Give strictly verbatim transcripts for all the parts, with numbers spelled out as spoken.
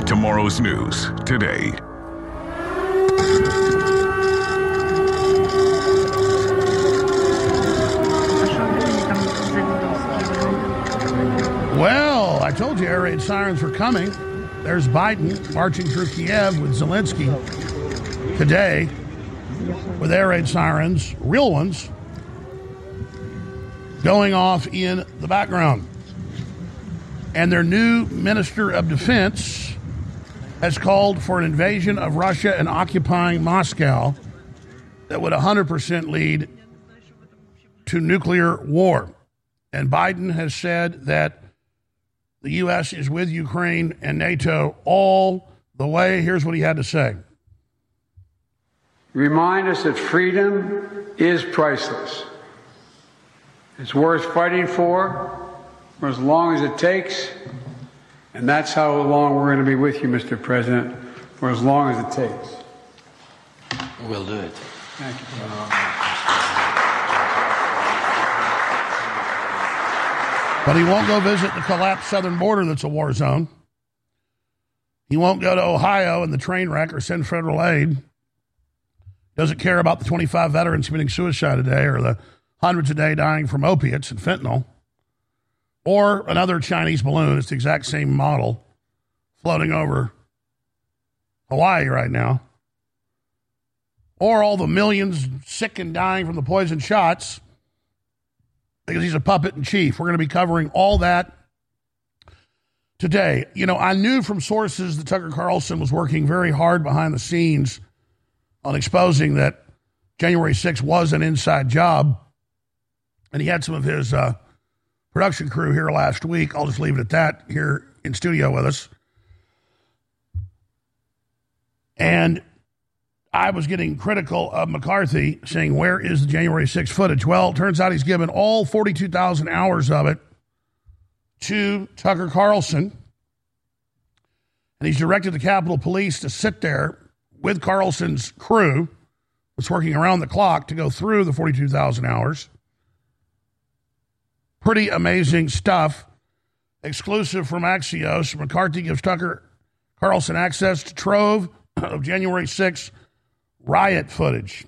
Tomorrow's news today. Well, I told you air raid sirens were coming. There's Biden marching through Kiev with Zelensky today with air raid sirens, real ones, going off in the background. And their new Minister of Defense has called for an invasion of Russia and occupying Moscow that would one hundred percent lead to nuclear war. And Biden has said that the U S is with Ukraine and NATO all the way. Here's what he had to say. Remind us that freedom is priceless. It's worth fighting for, for as long as it takes. And that's how long we're going to be with you, Mister President, for as long as it takes. We'll do it. Thank you. But he won't go visit the collapsed southern border that's a war zone. He won't go to Ohio in the train wreck or send federal aid. Doesn't care about the twenty-five veterans committing suicide a day or the hundreds a day dying from opiates and fentanyl. Or another Chinese balloon. It's the exact same model floating over Hawaii right now. Or all the millions sick and dying from the poison shots because he's a puppet in chief. We're going to be covering all that today. You know, I knew from sources that Tucker Carlson was working very hard behind the scenes on exposing that January sixth was an inside job. And he had some of his uh, production crew here last week. I'll just leave it at that here in studio with us. And I was getting critical of McCarthy, saying, where is the January sixth footage? Well, it turns out he's given all forty-two thousand hours of it to Tucker Carlson. And he's directed the Capitol Police to sit there with Carlson's crew, that's working around the clock, to go through the forty-two thousand hours. Pretty amazing stuff. Exclusive from Axios. McCarthy gives Tucker Carlson access to trove of January sixth riot footage.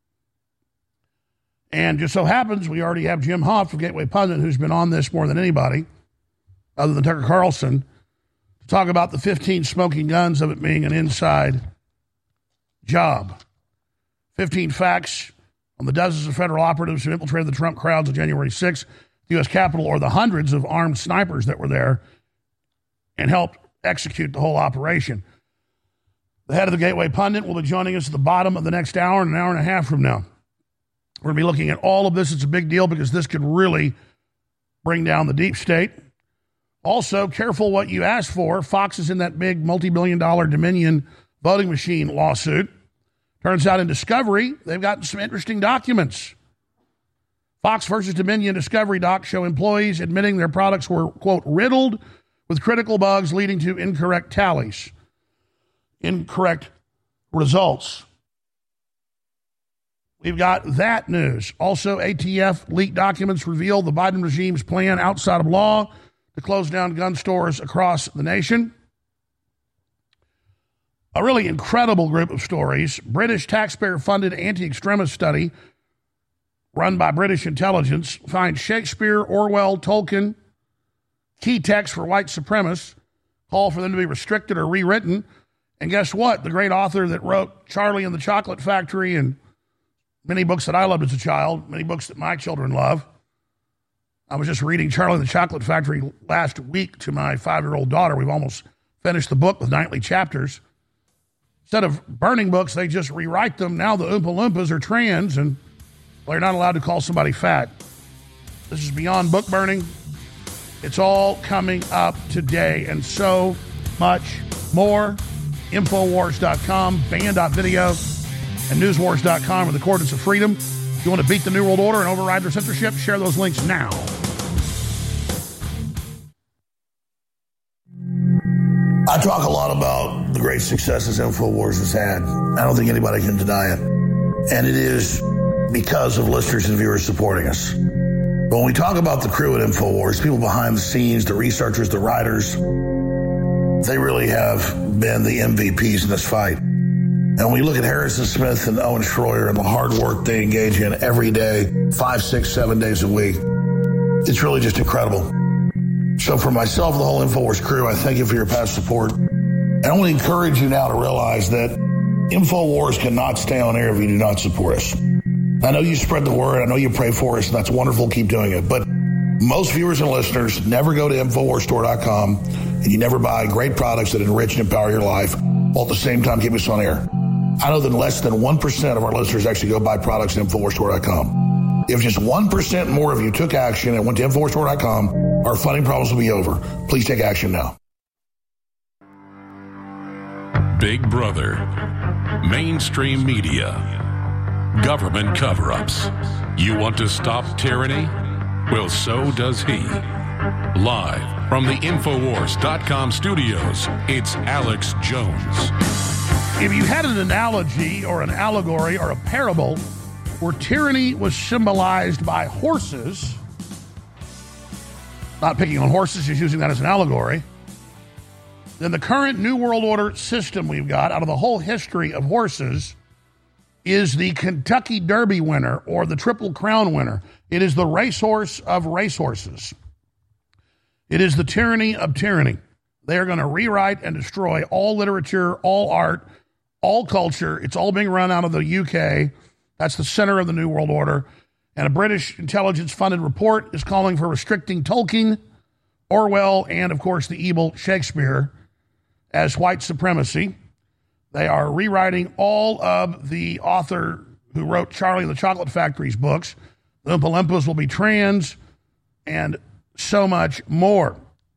And just so happens, we already have Jim Hoft of Gateway Pundit, who's been on this more than anybody, other than Tucker Carlson, to talk about the fifteen smoking guns of it being an inside job. fifteen facts on the dozens of federal operatives who infiltrated the Trump crowds on January sixth, the U S Capitol, or the hundreds of armed snipers that were there and helped execute the whole operation. The head of the Gateway Pundit will be joining us at the bottom of the next hour and an hour and a half from now. We're going to be looking at all of this. It's a big deal because this could really bring down the deep state. Also, careful what you ask for. Fox is in that big multi-billion dollar Dominion voting machine lawsuit. Turns out in Discovery, they've gotten some interesting documents. Fox versus Dominion Discovery docs show employees admitting their products were, quote, riddled with critical bugs leading to incorrect tallies, incorrect results. We've got that news. Also, A T F leaked documents reveal the Biden regime's plan outside of law to close down gun stores across the nation. A really incredible group of stories. British taxpayer-funded anti-extremist study run by British intelligence finds Shakespeare, Orwell, Tolkien, key texts for white supremacists, call for them to be restricted or rewritten. And guess what? The great author that wrote Charlie and the Chocolate Factory and many books that I loved as a child, many books that my children love. I was just reading Charlie and the Chocolate Factory last week to my five-year-old daughter. We've almost finished the book with nightly chapters. Instead of burning books, they just rewrite them. Now the Oompa Loompas are trans, and well, you're not allowed to call somebody fat. This is beyond book burning. It's all coming up today, and so much more. Infowars dot com, band dot video, and newswars dot com are the coordinates of freedom. If you want to beat the New World Order and override their censorship, share those links now. I talk a lot about the great successes InfoWars has had. I don't think anybody can deny it. And it is because of listeners and viewers supporting us. But when we talk about the crew at InfoWars, people behind the scenes, the researchers, the writers, They really have been the M V Ps in this fight. And when you look at Harrison Smith and Owen Schroyer and the hard work they engage in every day, five, six, seven days a week, it's really just incredible. So for myself and the whole InfoWars crew, I thank you for your past support. And I want to encourage you now to realize that InfoWars cannot stay on air if you do not support us. I know you spread the word. I know you pray for us, and that's wonderful. Keep doing it. But most viewers and listeners never go to Infowars Store dot com, and you never buy great products that enrich and empower your life while at the same time keep us on air. I know that less than one percent of our listeners actually go buy products at Infowars Store dot com. If just one percent more of you took action and went to Infowars Store dot com, our funding problems will be over. Please take action now. Big Brother, mainstream media, government cover-ups. You want to stop tyranny? Well, so does he. Live from the Infowars dot com studios, it's Alex Jones. If you had an analogy or an allegory or a parable where tyranny was symbolized by horses, not picking on horses, just using that as an allegory, then the current New World Order system we've got out of the whole history of horses is the Kentucky Derby winner or the Triple Crown winner. It is the racehorse of racehorses. It is the tyranny of tyranny. They are going to rewrite and destroy all literature, all art, all culture. It's all being run out of the U K. That's the center of the New World Order. And a British intelligence-funded report is calling for restricting Tolkien, Orwell, and, of course, the evil Shakespeare as white supremacy. They are rewriting all of the author who wrote Charlie and the Chocolate Factory's books. The Oompa Loompas will be trans, and so much more.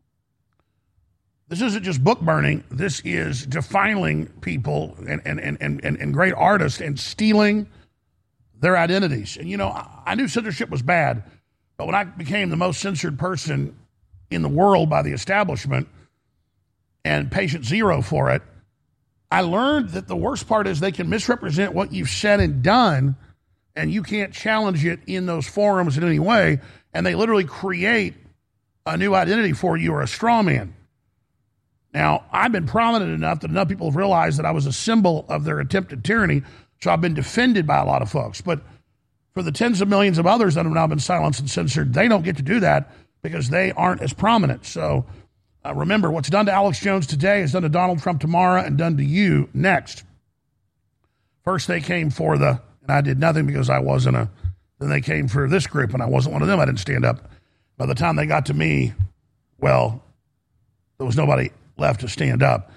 This isn't just book burning. This is defiling people and, and, and, and, and great artists and stealing their identities. And, you know, I, I knew censorship was bad, but when I became the most censored person in the world by the establishment and patient zero for it, I learned that the worst part is they can misrepresent what you've said and done, and you can't challenge it in those forums in any way, and they literally create a new identity for you or a straw man. Now, I've been prominent enough that enough people have realized that I was a symbol of their attempted tyranny, so I've been defended by a lot of folks. But for the tens of millions of others that have now been silenced and censored, they don't get to do that because they aren't as prominent. So uh, remember, what's done to Alex Jones today is done to Donald Trump tomorrow and done to you next. First they came for the, and I did nothing because I wasn't a, then they came for this group and I wasn't one of them. I didn't stand up. By the time they got to me, well, there was nobody left to stand up.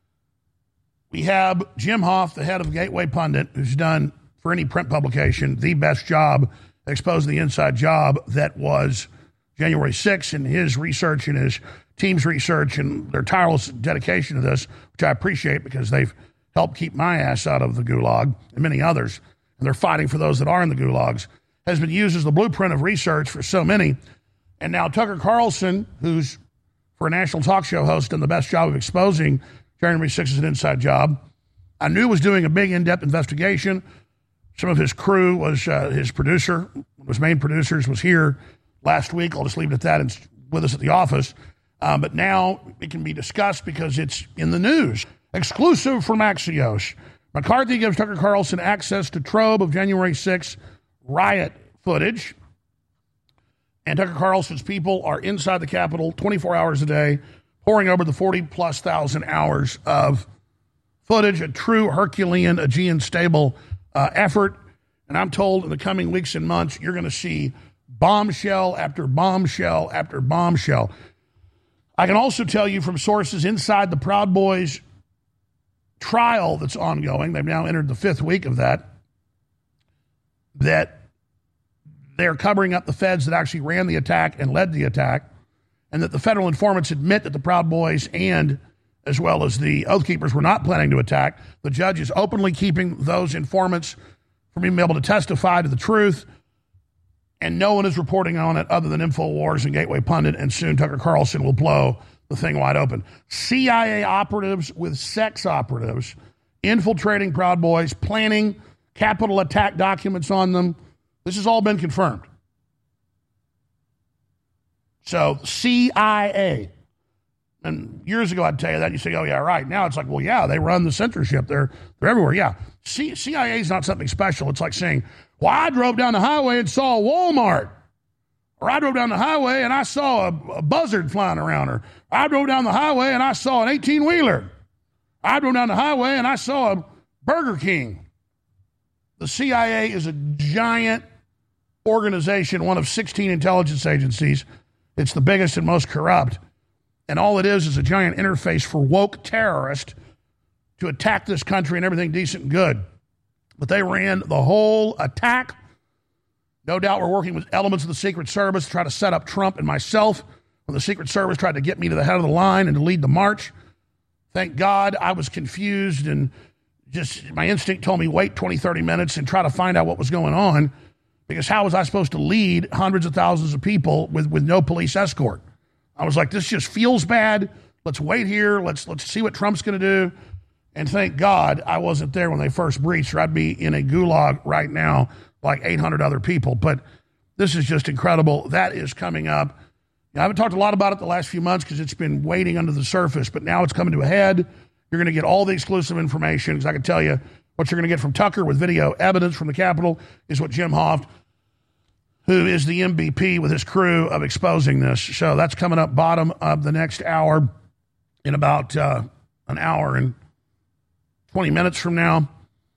We have Jim Hoft, the head of Gateway Pundit, who's done, for any print publication, the best job exposing the inside job that was January sixth, and his research and his team's research and their tireless dedication to this, which I appreciate because they've helped keep my ass out of the gulag and many others, and they're fighting for those that are in the gulags, has been used as the blueprint of research for so many. And now Tucker Carlson, who's for a national talk show host done the best job of exposing January sixth as an inside job, I knew was doing a big in-depth investigation. Some of his crew was uh, his producer, one of his main producers was here last week. I'll just leave it at that and with us at the office. Um, but now it can be discussed because it's in the news. Exclusive from Axios. McCarthy gives Tucker Carlson access to trove of January sixth riot footage. And Tucker Carlson's people are inside the Capitol twenty-four hours a day, pouring over the forty-plus thousand hours of footage, a true Herculean, Aegean stable uh, effort. And I'm told in the coming weeks and months, you're going to see bombshell after bombshell after bombshell. I can also tell you from sources inside the Proud Boys trial that's ongoing, they've now entered the fifth week of that, that they're covering up the feds that actually ran the attack and led the attack, and that the federal informants admit that the Proud Boys and as well as the Oath Keepers were not planning to attack. The judge is openly keeping those informants from being able to testify to the truth, and no one is reporting on it other than InfoWars and Gateway Pundit, and soon Tucker Carlson will blow the thing wide open. C I A operatives with sex operatives infiltrating Proud Boys, planning Capitol attack documents on them. This has all been confirmed. So C I A. And years ago, I'd tell you that, and you say, oh, yeah, right. Now it's like, well, yeah, they run the censorship. They're, they're everywhere. Yeah. C- CIA is not something special. It's like saying, well, I drove down the highway and saw a Walmart. Or I drove down the highway and I saw a, a buzzard flying around. Or I drove down the highway and I saw an eighteen-wheeler. I drove down the highway and I saw a Burger King. The C I A is a giant organization, one of sixteen intelligence agencies. It's the biggest and most corrupt. And all it is is a giant interface for woke terrorists to attack this country and everything decent and good. But they ran the whole attack. No doubt we're working with elements of the Secret Service to try to set up Trump and myself when the Secret Service tried to get me to the head of the line and to lead the march. Thank God I was confused and just my instinct told me wait twenty, thirty minutes and try to find out what was going on, because how was I supposed to lead hundreds of thousands of people with, with no police escort? I was like, this just feels bad. Let's wait here. Let's let's see what Trump's going to do. And thank God I wasn't there when they first breached, or I'd be in a gulag right now like eight hundred other people. But this is just incredible. That is coming up. I haven't talked a lot about it the last few months because it's been waiting under the surface, but now it's coming to a head. You're going to get all the exclusive information, because I can tell you what you're going to get from Tucker with video evidence from the Capitol is what Jim Hoft, who is the M V P with his crew of exposing this. So that's coming up bottom of the next hour in about uh, an hour and twenty minutes from now.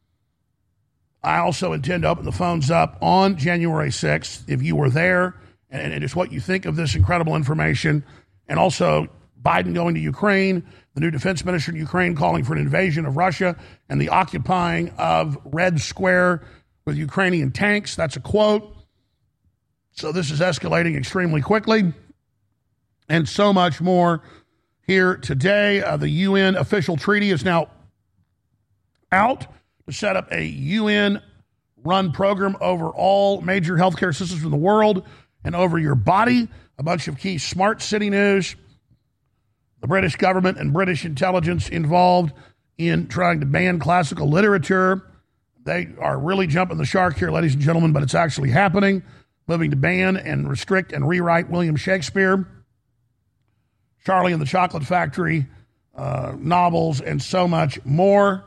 I also intend to open the phones up on January sixth. If you were there, and it is what you think of this incredible information, and also Biden going to Ukraine, the new defense minister in Ukraine calling for an invasion of Russia and the occupying of Red Square with Ukrainian tanks. That's a quote. So this is escalating extremely quickly, and so much more here today. Uh, the U N official treaty is now out to set up a U N-run program over all major healthcare systems in the world and over your body. A bunch of key smart city news. The British government and British intelligence involved in trying to ban classical literature. They are really jumping the shark here, ladies and gentlemen, but it's actually happening. Moving to ban and restrict and rewrite William Shakespeare, Charlie and the Chocolate Factory, uh, novels, and so much more.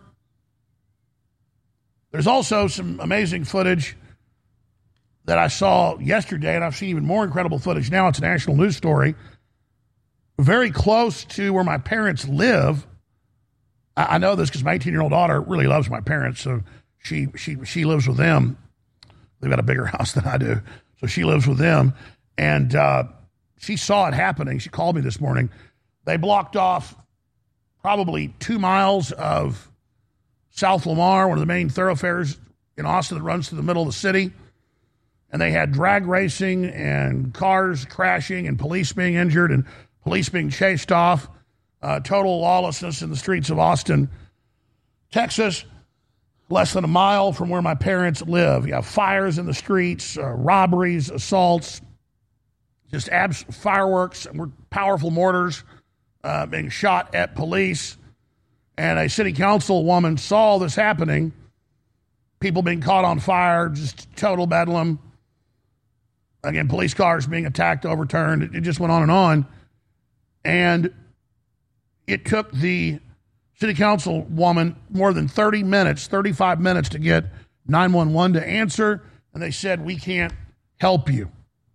There's also some amazing footage that I saw yesterday, and I've seen even more incredible footage now. It's a national news story. Very close to where my parents live. I, I know this because my eighteen-year-old daughter really loves my parents, so she she she lives with them. They've got a bigger house than I do, so she lives with them. And uh, she saw it happening. She called me this morning. They blocked off probably two miles of South Lamar, one of the main thoroughfares in Austin that runs through the middle of the city. And they had drag racing and cars crashing and police being injured and police being chased off. Uh, total lawlessness in the streets of Austin, Texas, less than a mile from where my parents live. You have fires in the streets, uh, robberies, assaults, just abs- fireworks, powerful mortars uh, being shot at police. And a city council woman saw this happening, people being caught on fire, just total bedlam. Again, police cars being attacked, overturned. It, it just went on and on. And it took the city council woman more than thirty minutes, thirty-five minutes to get nine one one to answer. And they said, we can't help you.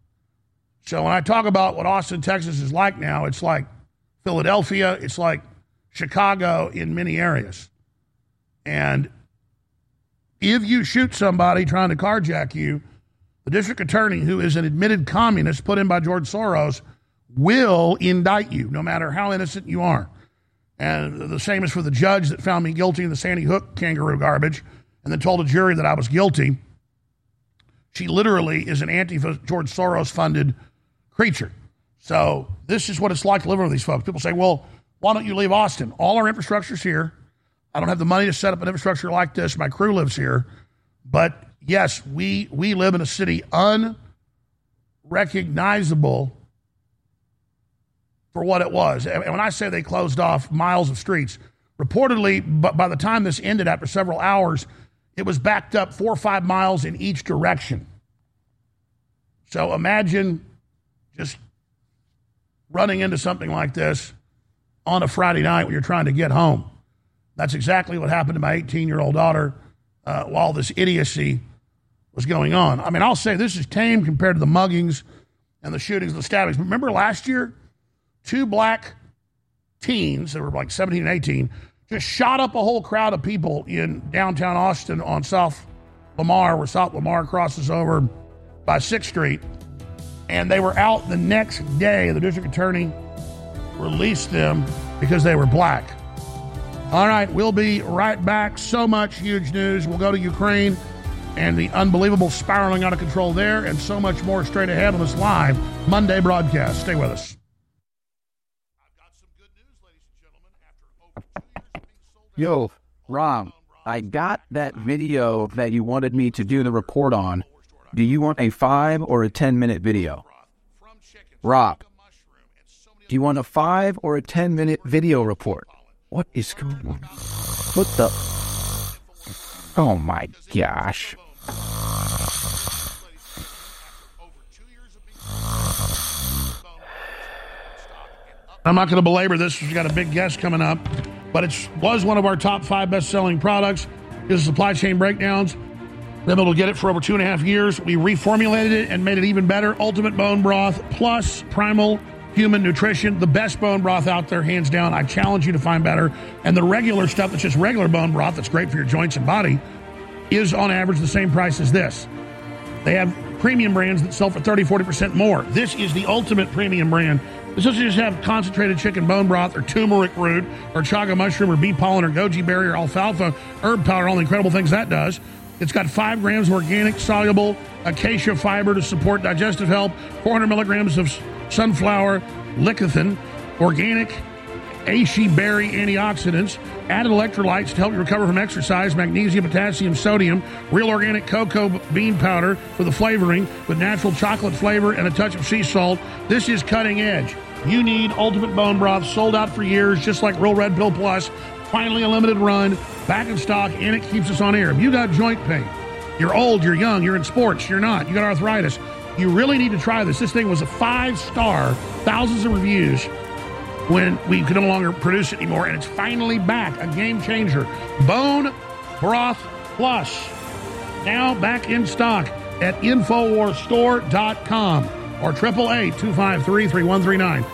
So when I talk about what Austin, Texas is like now, it's like Philadelphia, it's like Chicago in many areas. And if you shoot somebody trying to carjack you, the district attorney, who is an admitted communist put in by George Soros, will indict you, no matter how innocent you are. And the same is for the judge that found me guilty in the Sandy Hook kangaroo garbage and then told a jury that I was guilty. She literally is an anti-George Soros-funded creature. So this is what it's like living with these folks. People say, well, why don't you leave Austin? All our infrastructure's here. I don't have the money to set up an infrastructure like this. My crew lives here. But yes, we we live in a city unrecognizable for what it was. And when I say they closed off miles of streets, reportedly, but by the time this ended after several hours, it was backed up four or five miles in each direction. So imagine just running into something like this on a Friday night when you're trying to get home. That's exactly what happened to my eighteen-year-old daughter uh, while this idiocy was going on. I mean, I'll say this is tame compared to the muggings and the shootings and the stabbings. Remember last year, two black teens that were like seventeen and eighteen just shot up a whole crowd of people in downtown Austin on South Lamar, where South Lamar crosses over by sixth Street. And they were out the next day. The district attorney released them because they were black. All right, we'll be right back. So much huge news. We'll go to Ukraine and the unbelievable spiraling out of control there, and so much more straight ahead on this live Monday broadcast. Stay with us. I've got some good news, ladies and gentlemen. After over two years of being sold out, Yo, Rob, I got that video that you wanted me to do the report on. Do you want a five or a ten minute video? Rob, do you want a five or a ten minute video report? What is going on? What the? Oh my gosh. I'm not going to belabor this. We've got a big guest coming up, but it was one of our top five best-selling products. Is Supply Chain Breakdowns. Been able to get it for over two and a half years. We reformulated it and made it even better. Ultimate Bone Broth plus Primal Human Nutrition, the best bone broth out there, hands down. I challenge you to find better. And the regular stuff that's just regular bone broth that's great for your joints and body is on average the same price as this. They have premium brands that sell for thirty, forty percent more. This is the ultimate premium brand. This doesn't just have concentrated chicken bone broth or turmeric root or chaga mushroom or bee pollen or goji berry or alfalfa herb powder, all the incredible things that does. It's got five grams of organic, soluble acacia fiber to support digestive health, four hundred milligrams of sunflower lecithin, organic ashi berry antioxidants, added electrolytes to help you recover from exercise, magnesium, potassium, sodium, real organic cocoa bean powder for the flavoring with natural chocolate flavor and a touch of sea salt. This is cutting edge. You need Ultimate Bone Broth, sold out for years, just like Real Red Pill Plus. Finally a limited run, back in stock, and it keeps us on air. If you got joint pain, you're old, you're young, you're in sports, you're not, you got arthritis, you really need to try this. This thing was a five-star, thousands of reviews when we could no longer produce it anymore, and it's finally back, a game changer. Bone Broth Plus, now back in stock at Infowars Store dot com or triple eight, two five three, three one three nine.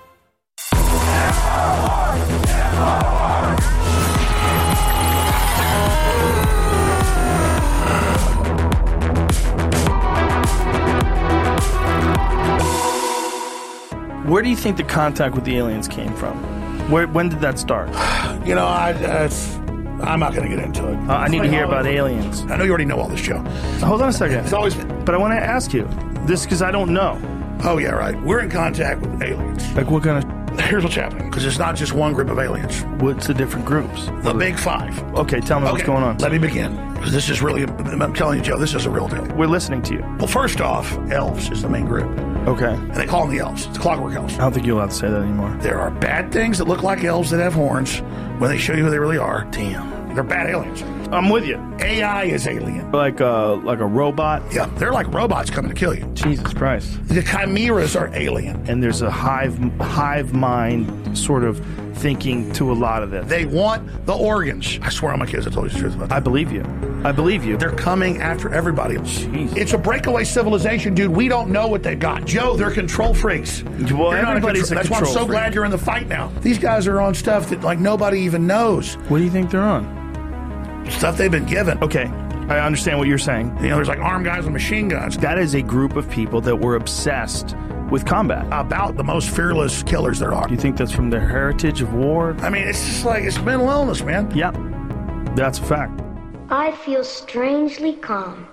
Where do you think the contact with the aliens came from? Where, when did that start? You know, I, uh, I'm not going to get into it. Uh, I need to hear about aliens. I know you already know all this, Joe. Hold on a second. It's always, but I want to ask you this because I don't know. Oh, yeah, right. We're in contact with aliens. Like what kind of... Here's what's happening, because it's not just one group of aliens. What's the different groups? The big five. Okay, tell me okay, what's going on. Let me begin, because this is really, I'm telling you, Joe, this is a real deal. We're listening to you. Well, first off, elves is the main group. Okay. And they call them the elves. It's clockwork elves. I don't think you're allowed to say that anymore. There are bad things that look like elves that have horns when they show you who they really are. Damn. They're bad aliens. I'm with you. A I is alien. Like a, like a robot? Yeah, they're like robots coming to kill you. Jesus Christ. The chimeras are alien. And there's a hive hive mind sort of thinking to a lot of this. They want the organs. I swear on my kids I told you the truth about that. I believe you. I believe you. They're coming after everybody. Jeez. It's a breakaway civilization, dude. We don't know what they've got. Joe, they're control freaks. Well, You're everybody's a control, a That's why I'm so freak. glad you're in the fight now. These guys are on stuff that like nobody even knows. What do you think they're on? Stuff they've been given. Okay, I understand what you're saying. You know, there's like armed guys with machine guns. That is a group of people that were obsessed with combat. About the most fearless killers there are. Do you think that's from their heritage of war? I mean, it's just like, it's mental illness, man. Yep, that's a fact. I feel strangely calm.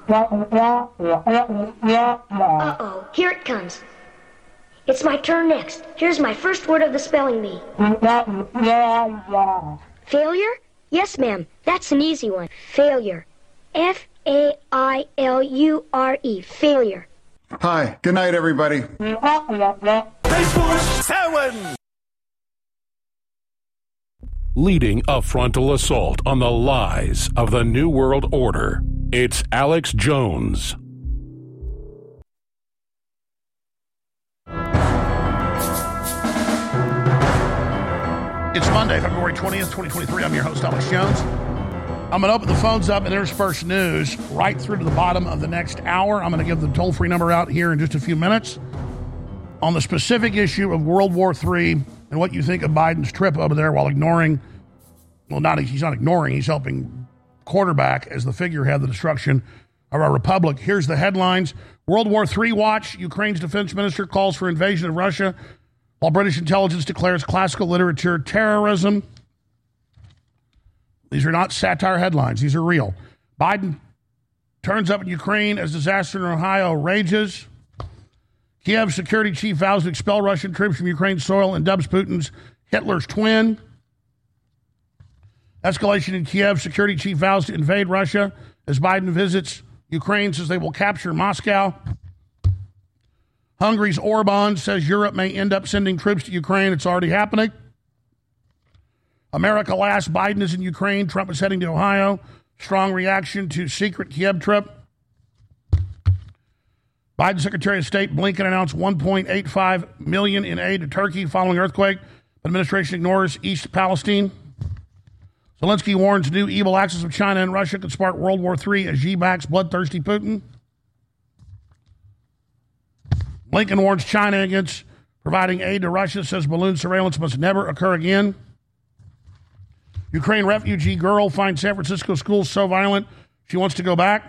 Uh-oh, here it comes. It's my turn next. Here's my first word of the spelling bee. Failure? Yes, ma'am. That's an easy one. Failure. F A I L U R E. Failure. Hi. Good night, everybody. Leading a frontal assault on the lies of the New World Order, it's Alex Jones. It's Monday, February twentieth, twenty twenty-three. I'm your host, Alex Jones. I'm going to open the phones up and intersperse news right through to the bottom of the next hour. I'm going to give the toll-free number out here in just a few minutes on the specific issue of World War Three and what you think of Biden's trip over there while ignoring, well, not he's not ignoring, he's helping quarterback as the figurehead, the destruction of our republic. Here's the headlines. World War Three watch. Ukraine's defense minister calls for invasion of Russia, while British intelligence declares classical literature terrorism. These are not satire headlines. These are real. Biden turns up in Ukraine as disaster in Ohio rages. Kiev security chief vows to expel Russian troops from Ukraine's soil and dubs Putin's Hitler's twin. Escalation in Kiev. Security chief vows to invade Russia as Biden visits Ukraine, says they will capture Moscow. Hungary's Orban says Europe may end up sending troops to Ukraine. It's already happening. America last. Biden is in Ukraine. Trump is heading to Ohio. Strong reaction to secret Kiev trip. Biden Secretary of State Blinken announced one point eight five million dollars in aid to Turkey following earthquake. Administration ignores East Palestine. Zelensky warns new evil axis of China and Russia could spark World War Three as Xi backs bloodthirsty Putin. Blinken warns China against providing aid to Russia, says balloon surveillance must never occur again. Ukraine refugee girl finds San Francisco schools so violent she wants to go back.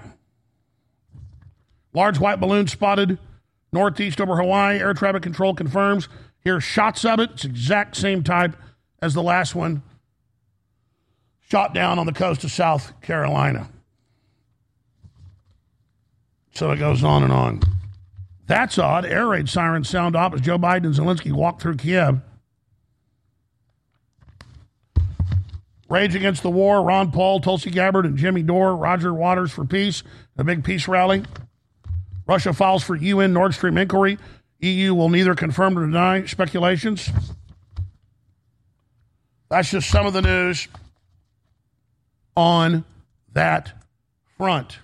Large white balloon spotted northeast over Hawaii. Air traffic control confirms. Here are shots of it. It's the exact same type as the last one shot down on the coast of South Carolina. So it goes on and on. That's odd. Air raid sirens sound off as Joe Biden and Zelensky walk through Kiev. Rage against the war. Ron Paul, Tulsi Gabbard, and Jimmy Dore. Roger Waters for peace. A big peace rally. Russia files for U N Nord Stream inquiry. E U will neither confirm nor deny speculations. That's just some of the news on that front.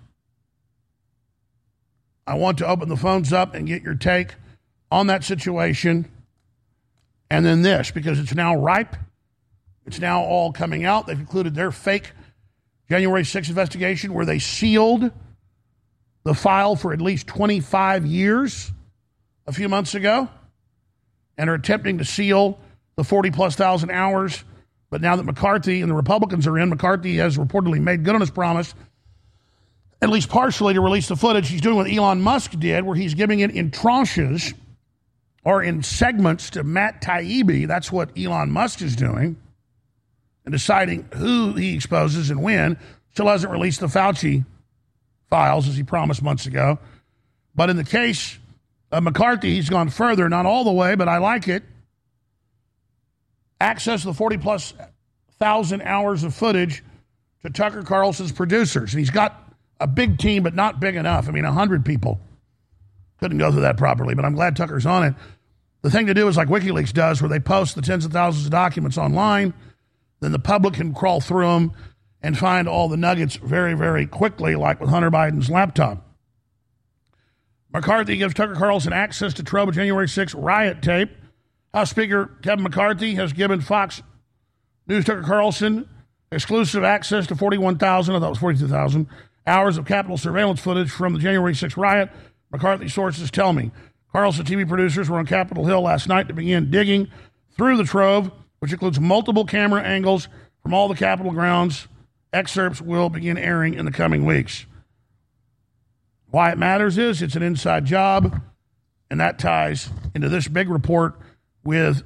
I want to open the phones up and get your take on that situation. And then this, because it's now ripe. It's now all coming out. They've concluded their fake January sixth investigation where they sealed the file for at least twenty-five years a few months ago and are attempting to seal the forty plus thousand hours. But now that McCarthy and the Republicans are in, McCarthy has reportedly made good on his promise, at least partially, to release the footage. He's doing what Elon Musk did, where he's giving it in tranches or in segments to Matt Taibbi. That's what Elon Musk is doing, and deciding who he exposes and when. Still hasn't released the Fauci files, as he promised months ago. But in the case of McCarthy, he's gone further, not all the way, but I like it. Access to the forty plus thousand hours of footage to Tucker Carlson's producers. And he's got a big team, but not big enough. I mean, one hundred people couldn't go through that properly, but I'm glad Tucker's on it. The thing to do is like WikiLeaks does, where they post the tens of thousands of documents online. Then the public can crawl through them and find all the nuggets very, very quickly, like with Hunter Biden's laptop. McCarthy gives Tucker Carlson access to trove of January sixth riot tape. House Speaker Kevin McCarthy has given Fox News Tucker Carlson exclusive access to forty-one thousand, I thought it was forty-two thousand, hours of Capitol surveillance footage from the January sixth riot. McCarthy sources tell me Carlson T V producers were on Capitol Hill last night to begin digging through the trove, which includes multiple camera angles from all the Capitol grounds. Excerpts will begin airing in the coming weeks. Why it matters is it's an inside job, and that ties into this big report with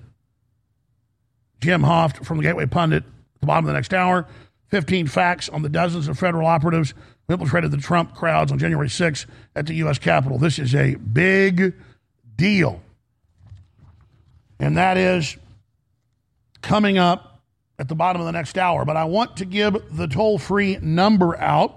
Jim Hoft from the Gateway Pundit at the bottom of the next hour. fifteen facts on the dozens of federal operatives who infiltrated the Trump crowds on January sixth at the U S Capitol. This is a big deal. And that is coming up at the bottom of the next hour. But I want to give the toll-free number out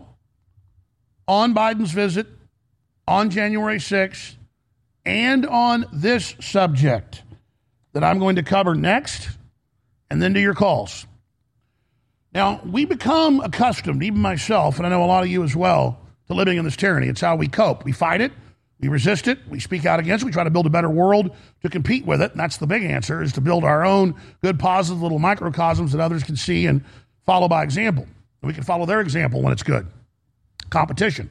on Biden's visit on January sixth and on this subject that I'm going to cover next, and then to your calls. Now, we become accustomed, even myself, and I know a lot of you as well, to living in this tyranny. It's how we cope. We fight it. We resist it. We speak out against it. We try to build a better world to compete with it. And that's the big answer, is to build our own good, positive little microcosms that others can see and follow by example. And we can follow their example when it's good. Competition.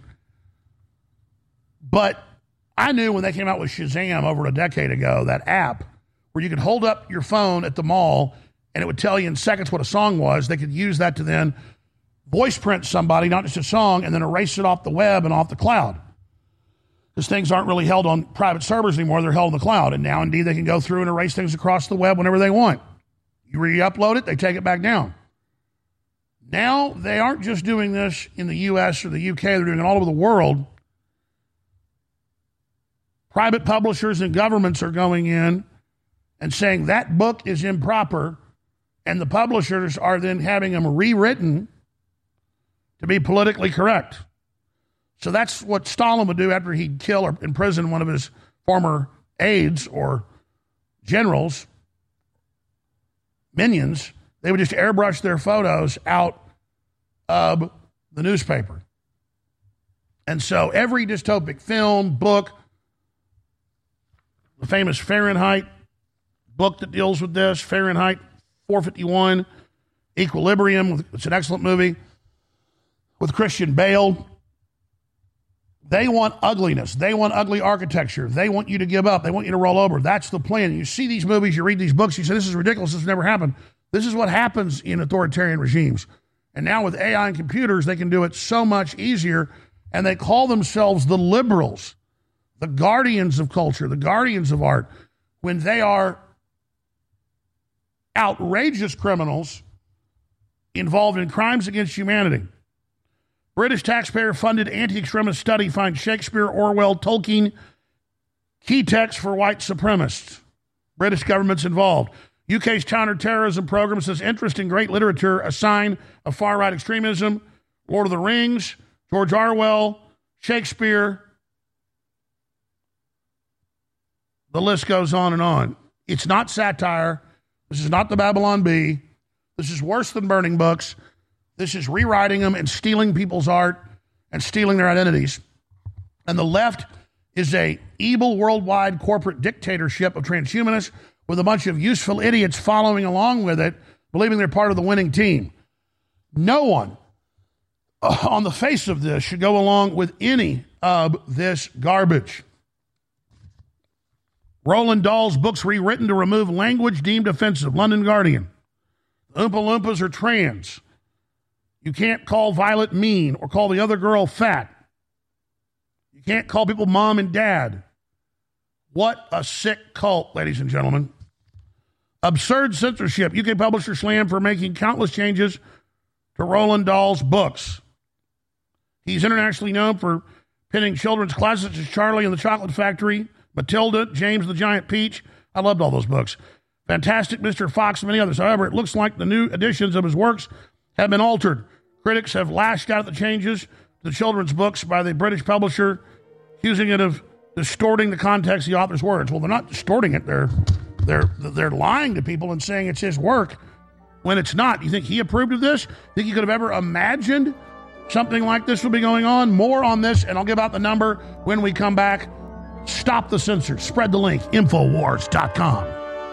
But I knew when they came out with Shazam over a decade ago, that app where you could hold up your phone at the mall and it would tell you in seconds what a song was. They could use that to then voice print somebody, not just a song, and then erase it off the web and off the cloud. Because things aren't really held on private servers anymore. They're held in the cloud. And now, indeed, they can go through and erase things across the web whenever they want. You re-upload it, they take it back down. Now, they aren't just doing this in the U S or the U K. They're doing it all over the world. Private publishers and governments are going in and saying that book is improper, and the publishers are then having them rewritten to be politically correct. So that's what Stalin would do after he'd kill or imprison one of his former aides or generals, minions. They would just airbrush their photos out of the newspaper. And so every dystopic film, book, the famous Fahrenheit book that deals with this, Fahrenheit four fifty-one, Equilibrium, it's an excellent movie with Christian Bale. They want ugliness. They want ugly architecture. They want you to give up. They want you to roll over. That's the plan. You see these movies, you read these books, you say, this is ridiculous. This has never happened. This is what happens in authoritarian regimes. And now with A I and computers, they can do it so much easier, and they call themselves the liberals, the guardians of culture, the guardians of art, when they are outrageous criminals involved in crimes against humanity. British taxpayer-funded anti-extremist study finds Shakespeare, Orwell, Tolkien key texts for white supremacists. British government's involved. U K's counter-terrorism program says interest in great literature, a sign of far-right extremism. Lord of the Rings, George Orwell, Shakespeare. The list goes on and on. It's not satire. This is not the Babylon Bee. This is worse than burning books. This is rewriting them and stealing people's art and stealing their identities. And the left is a evil worldwide corporate dictatorship of transhumanists with a bunch of useful idiots following along with it, believing they're part of the winning team. No one uh, on the face of this should go along with any of this garbage. Roland Dahl's books rewritten to remove language deemed offensive. London Guardian. Oompa Loompas are trans. You can't call Violet mean or call the other girl fat. You can't call people mom and dad. What a sick cult, ladies and gentlemen. Absurd censorship. U K publisher slammed for making countless changes to Roald Dahl's books. He's internationally known for penning children's classics such as Charlie and the Chocolate Factory, Matilda, James the Giant Peach. I loved all those books. Fantastic Mister Fox, and many others. However, it looks like the new editions of his works have been altered. Critics have lashed out at the changes to the children's books by the British publisher, accusing it of distorting the context of the author's words. Well, they're not distorting it. They're they're they're lying to people and saying it's his work when it's not. You think he approved of this? Think you could have ever imagined something like this would be going on? More on this, and I'll give out the number when we come back. Stop the censors. Spread the link. Infowars dot com.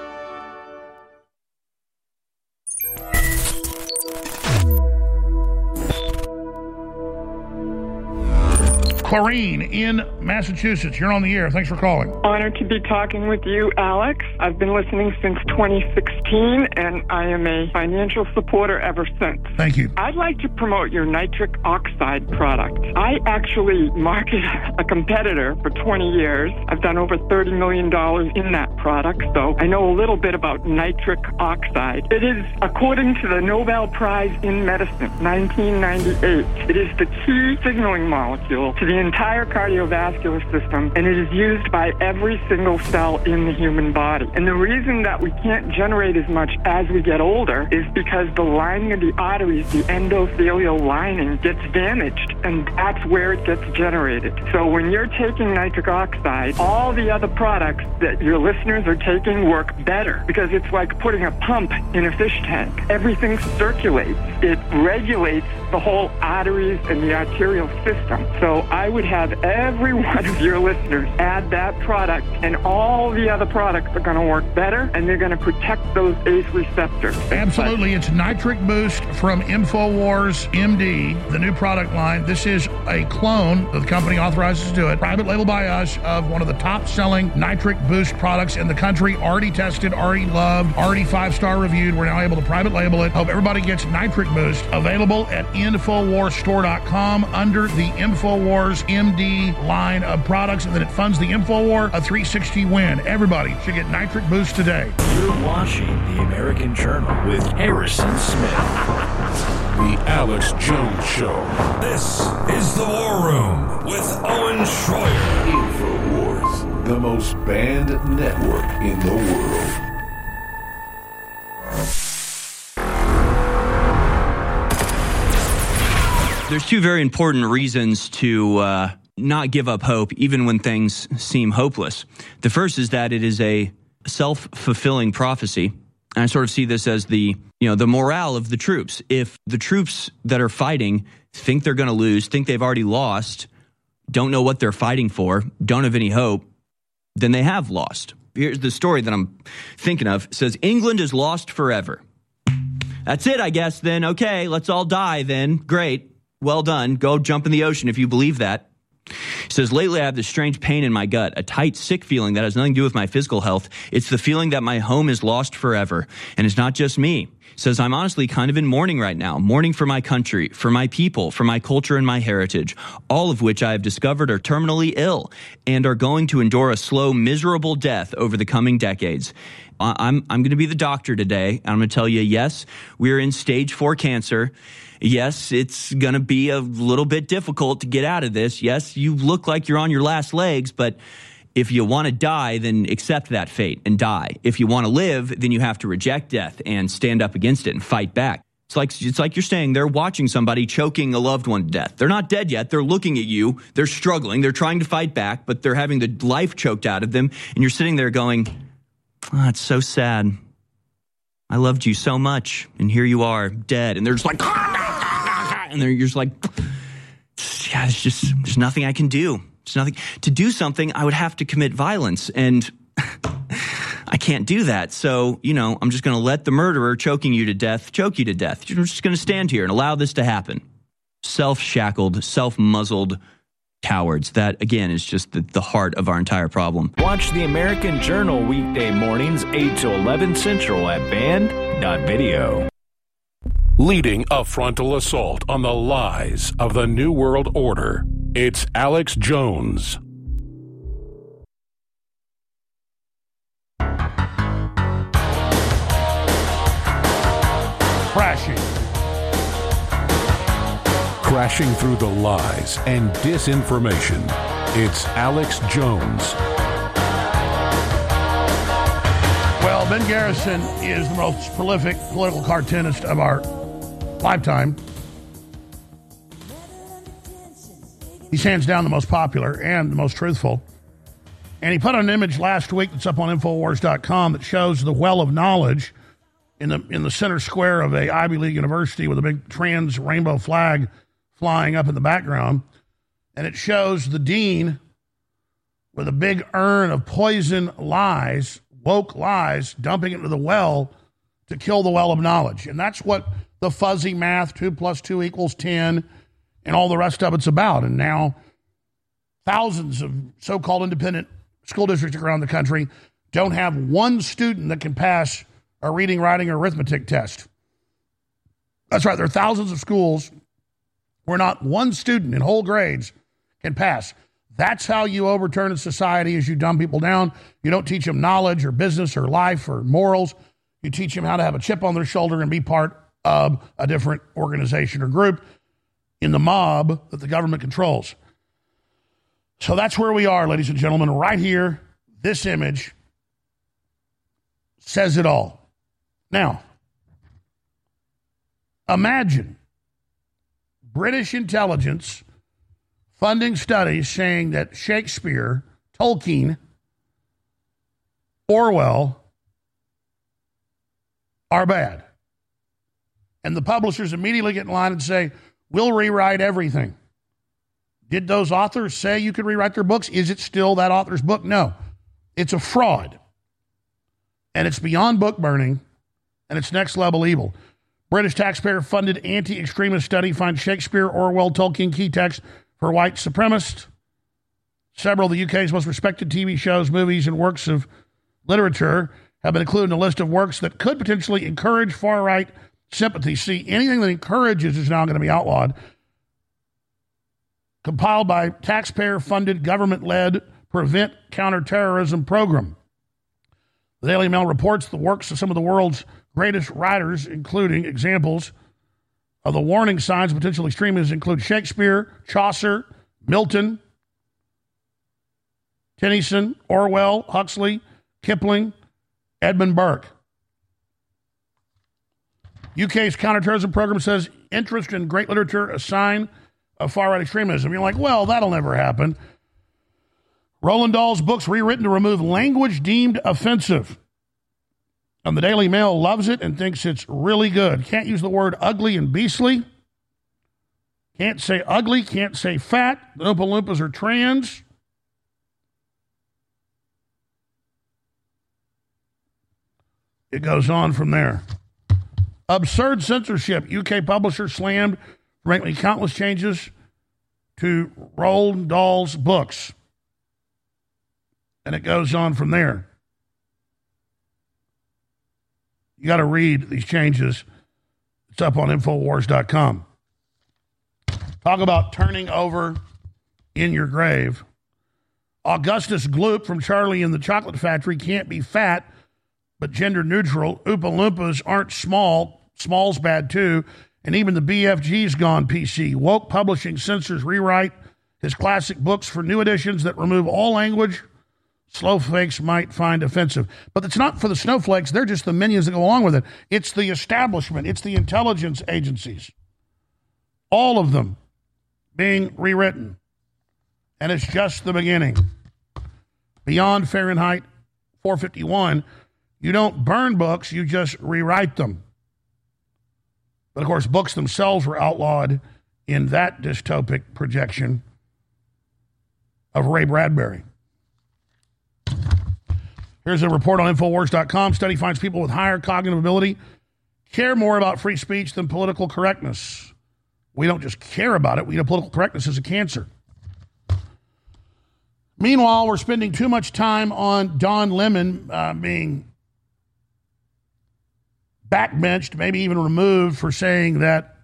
Clarine in Massachusetts. You're on the air. Thanks for calling. Honored to be talking with you, Alex. I've been listening since twenty sixteen, and I am a financial supporter ever since. Thank you. I'd like to promote your nitric oxide product. I actually market a competitor for twenty years. I've done over thirty million dollars in that product, so I know a little bit about nitric oxide. It is, according to the Nobel Prize in Medicine, nineteen ninety-eight, it is the key signaling molecule to the entire cardiovascular system, and it is used by every single cell in the human body. And the reason that we can't generate as much as we get older is because the lining of the arteries, the endothelial lining, gets damaged, and that's where it gets generated. So when you're taking nitric oxide, all the other products that your listeners are taking work better, because it's like putting a pump in a fish tank. Everything circulates. It regulates the whole arteries and the arterial system. So I I would have every one of your listeners add that product, and all the other products are going to work better, and they're going to protect those A C E receptors. Absolutely. It's Nitric Boost from InfoWars M D, the new product line. This is a clone that the company authorizes to do it. Private label by us of one of the top-selling Nitric Boost products in the country. Already tested, already loved, already five-star reviewed. We're now able to private label it. Hope everybody gets Nitric Boost. Available at Infowars Store dot com under the InfoWars M D line of products, and then it funds the InfoWar, a three sixty win. Everybody should get Nitric Boost today. You're watching The American Journal with Harrison Smith. The Alex Jones Show. This is The War Room with Owen Schroyer. InfoWars, the most banned network in the world. There's two very important reasons to uh, not give up hope, even when things seem hopeless. The first is that it is a self-fulfilling prophecy. And I sort of see this as the, you know, the morale of the troops. If the troops that are fighting think they're going to lose, think they've already lost, don't know what they're fighting for, don't have any hope, then they have lost. Here's the story that I'm thinking of. It says, England is lost forever. That's it, I guess, then. Okay, let's all die then. Great. Well done. Go jump in the ocean if you believe that. He says, lately I have this strange pain in my gut, a tight, sick feeling that has nothing to do with my physical health. It's the feeling that my home is lost forever. And it's not just me. He says, I'm honestly kind of in mourning right now, mourning for my country, for my people, for my culture and my heritage, all of which I have discovered are terminally ill and are going to endure a slow, miserable death over the coming decades. I'm, I'm going to be the doctor today. I'm going to tell you, yes, we're in stage four cancer. Yes, it's going to be a little bit difficult to get out of this. Yes, you look like you're on your last legs, but if you want to die, then accept that fate and die. If you want to live, then you have to reject death and stand up against it and fight back. It's like it's like you're saying they're watching somebody choking a loved one to death. They're not dead yet. They're looking at you. They're struggling. They're trying to fight back, but they're having the life choked out of them. And you're sitting there going, oh, it's so sad. I loved you so much, and here you are, dead. And they're just like, and they're you're just like, yeah, it's just there's nothing I can do. There's nothing to do something. I would have to commit violence, and I can't do that. So, you know, I'm just going to let the murderer choking you to death choke you to death. I'm just going to stand here and allow this to happen. Self-shackled, self-muzzled cowards. That, again, is just the, the heart of our entire problem. Watch The American Journal weekday mornings, eight to eleven Central at band dot video. Leading a frontal assault on the lies of the New World Order, it's Alex Jones. Crashing. Crashing through the lies and disinformation, it's Alex Jones. Well, Ben Garrison is the most prolific political cartoonist of our lifetime. He's hands down the most popular and the most truthful. And he put on an image last week that's up on Infowars dot com that shows the well of knowledge in the in the center square of a Ivy League university with a big trans rainbow flag flying up in the background. And it shows the dean with a big urn of poison lies, woke lies, dumping it into the well to kill the well of knowledge. And that's what the fuzzy math, two plus two equals ten, and all the rest of it's about. And now thousands of so-called independent school districts around the country don't have one student that can pass a reading, writing, or arithmetic test. That's right. There are thousands of schools where not one student in whole grades can pass. That's how you overturn a society, is you dumb people down. You don't teach them knowledge or business or life or morals. You teach them how to have a chip on their shoulder and be part of a different organization or group in the mob that the government controls. So that's where we are, ladies and gentlemen, right here. This image says it all. Now, imagine British intelligence funding studies saying that Shakespeare, Tolkien, Orwell are bad. And the publishers immediately get in line and say, we'll rewrite everything. Did those authors say you could rewrite their books? Is it still that author's book? No. It's a fraud. And it's beyond book burning, and it's next level evil. British taxpayer-funded anti-extremist study finds Shakespeare, Orwell, Tolkien key texts for white supremacists. Several of the U K's most respected T V shows, movies, and works of literature have been included in a list of works that could potentially encourage far-right sympathy. See, anything that encourages is now going to be outlawed. Compiled by taxpayer-funded, government-led Prevent Counterterrorism Program. The Daily Mail reports the works of some of the world's greatest writers, including examples of the warning signs of potential extremism, include Shakespeare, Chaucer, Milton, Tennyson, Orwell, Huxley, Kipling, Edmund Burke. U K's counterterrorism program says interest in great literature a sign of far-right extremism. You're like, well, that'll never happen. Roald Dahl's books rewritten to remove language deemed offensive. And the Daily Mail loves it and thinks it's really good. Can't use the word ugly and beastly. Can't say ugly, can't say fat. The Oompa Loompas are trans. It goes on from there. Absurd censorship. U K publisher slammed for making countless changes to Roald Dahl's books. And it goes on from there. You got to read these changes. It's up on Infowars dot com. Talk about turning over in your grave. Augustus Gloop from Charlie and the Chocolate Factory can't be fat, but gender neutral. Oompa Loompas aren't small. Small's bad too. And even the B F G's gone P C. Woke Publishing censors rewrite his classic books for new editions that remove all language snowflakes might find offensive. But it's not for the snowflakes. They're just the minions that go along with it. It's the establishment. It's the intelligence agencies. All of them being rewritten. And it's just the beginning. Beyond Fahrenheit four fifty-one, you don't burn books, you just rewrite them. But, of course, books themselves were outlawed in that dystopic projection of Ray Bradbury. Here's a report on Infowars dot com. Study finds people with higher cognitive ability care more about free speech than political correctness. We don't just care about it. We know political correctness is a cancer. Meanwhile, we're spending too much time on Don Lemon uh, being backbenched, maybe even removed for saying that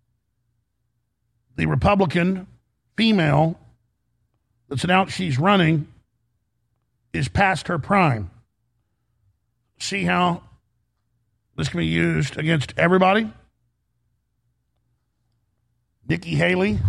the Republican female that's announced she's running is past her prime. See how this can be used against everybody? Nikki Haley.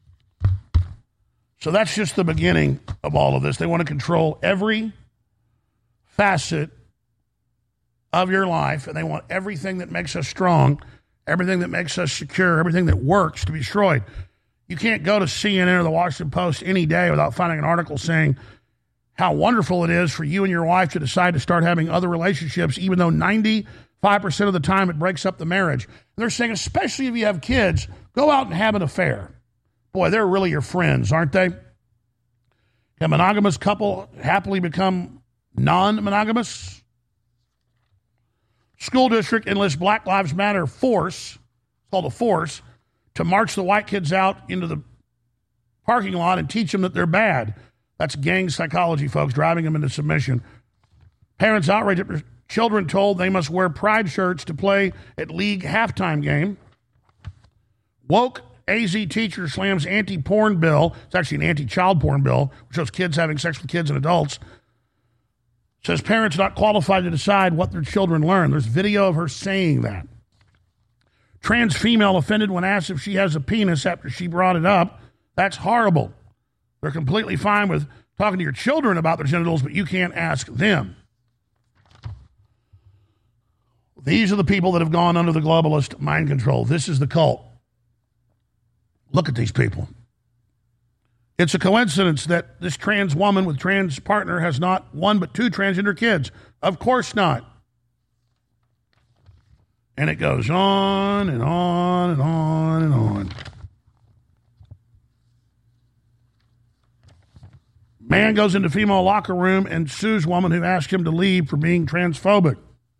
So that's just the beginning of all of this. They want to control every facet of your life, and they want everything that makes us strong, everything that makes us secure, everything that works to be destroyed. You can't go to C N N or the Washington Post any day without finding an article saying how wonderful it is for you and your wife to decide to start having other relationships, even though ninety-five percent of the time it breaks up the marriage. And they're saying, especially if you have kids, go out and have an affair. Boy, they're really your friends, aren't they? Can a monogamous couple happily become non-monogamous? School district enlists Black Lives Matter force, it's called a force, to march the white kids out into the parking lot and teach them that they're bad. That's gang psychology, folks, driving them into submission. Parents outraged at their children told they must wear pride shirts to play at league halftime game. Woke A Z teacher slams anti-porn bill. It's actually an anti-child porn bill, which shows kids having sex with kids and adults. Says parents not qualified to decide what their children learn. There's video of her saying that. Trans female offended when asked if she has a penis after she brought it up. That's horrible. They're completely fine with talking to your children about their genitals, but you can't ask them. These are the people that have gone under the globalist mind control. This is the cult. Look at these people. It's a coincidence that this trans woman with trans partner has not one but two transgender kids. Of course not. And it goes on and on and on and on. Man goes into female locker room and sues woman who asked him to leave for being transphobic.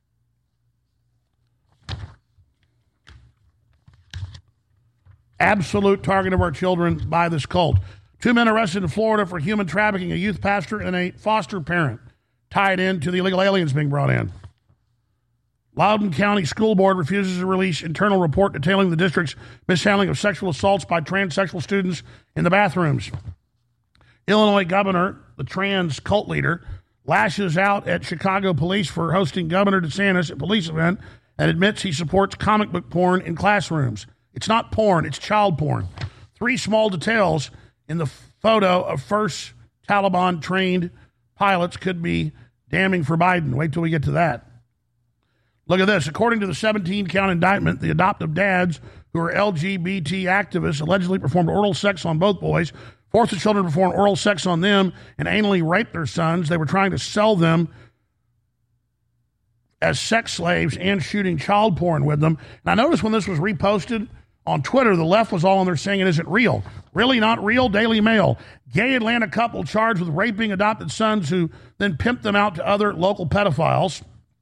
Absolute target of our children by this cult. Two men arrested in Florida for human trafficking, a youth pastor and a foster parent, tied into the illegal aliens being brought in. Loudoun County School Board refuses to release internal report detailing the district's mishandling of sexual assaults by transsexual students in the bathrooms. Illinois governor, the trans cult leader, lashes out at Chicago police for hosting Governor DeSantis at a police event and admits he supports comic book porn in classrooms. It's not porn, it's child porn. Three small details in the photo of first Taliban-trained pilots could be damning for Biden. Wait till we get to that. Look at this. According to the seventeen-count indictment, the adoptive dads, who are L G B T activists, allegedly performed oral sex on both boys, forced the children to perform oral sex on them, and anally raped their sons. They were trying to sell them as sex slaves and shooting child porn with them. And I noticed when this was reposted on Twitter, the left was all on there saying it isn't real. Really not real? Daily Mail. Gay Atlanta couple charged with raping adopted sons who then pimped them out to other local pedophiles.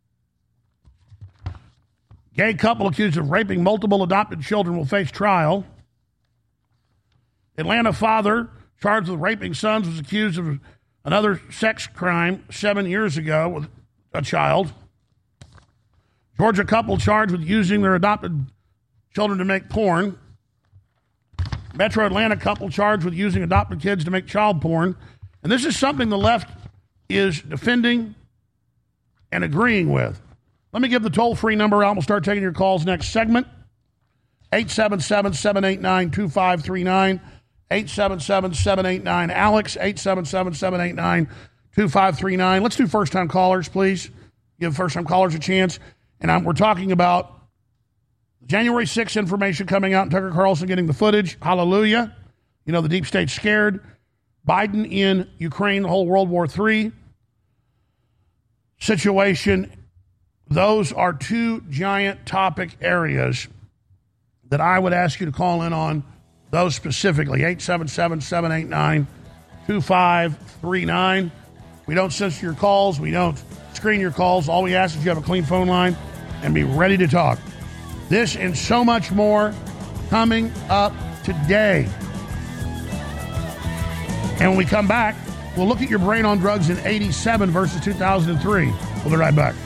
Gay couple accused of raping multiple adopted children will face trial. Atlanta father charged with raping sons was accused of another sex crime seven years ago with a child. Georgia couple charged with using their adopted children to make porn. Metro Atlanta couple charged with using adopted kids to make child porn. And this is something the left is defending and agreeing with. Let me give the toll-free number out. We'll start taking your calls next segment. eight seven seven, seven eight nine, two five three nine. eight seven seven, seven eight nine, ALEX. eight seven seven, seven eight nine, two five three nine. Let's do first-time callers, please. Give first-time callers a chance. And I'm, we're talking about January sixth information coming out and Tucker Carlson getting the footage. Hallelujah. You know, the deep state's scared. Biden in Ukraine, the whole World War Three situation. Those are two giant topic areas that I would ask you to call in on, those specifically. eight seven seven, seven eight nine, two five three nine. We don't censor your calls. We don't screen your calls. All we ask is you have a clean phone line and be ready to talk. This and so much more coming up today. And when we come back, we'll look at your brain on drugs in eighty-seven versus two thousand three. We'll be right back.